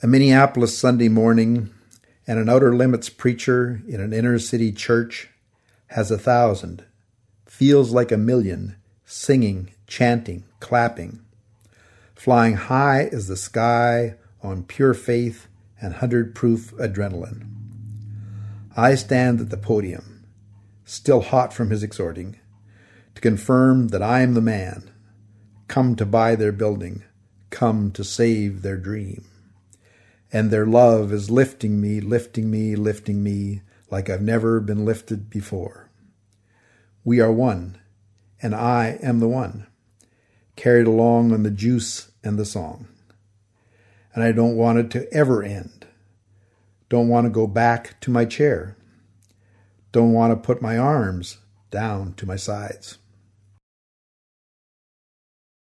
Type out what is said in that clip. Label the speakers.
Speaker 1: A Minneapolis Sunday morning, and an outer limits preacher in an inner city church has 1,000, feels like 1,000,000, singing, chanting, clapping, flying high as the sky on pure faith and 100-proof adrenaline. I stand at the podium, still hot from his exhorting, to confirm that I am the man, come to buy their building, come to save their dream. And their love is lifting me, lifting me, lifting me like I've never been lifted before. We are one, and I am the one, carried along on the juice and the song. And I don't want it to ever end. Don't want to go back to my chair. Don't want to put my arms down to my sides.